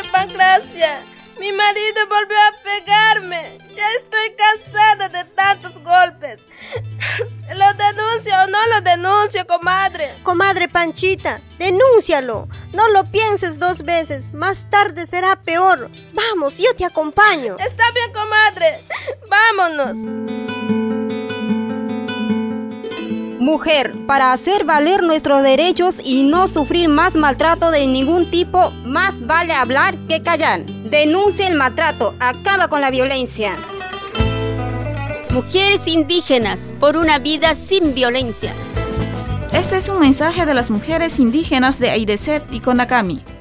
Madre Pancracia, mi marido volvió a pegarme. Ya estoy cansada de tantos golpes. ¿Lo denuncio o no lo denuncio, comadre? Comadre Panchita, denúncialo. No lo pienses 2 veces, más tarde será peor. Vamos, yo te acompaño. Está bien, comadre. Vámonos. Mujer, para hacer valer nuestros derechos y no sufrir más maltrato de ningún tipo, más vale hablar que callar. Denuncia el maltrato, acaba con la violencia. Mujeres indígenas, por una vida sin violencia. Este es un mensaje de las mujeres indígenas de Aidezet y Conakami.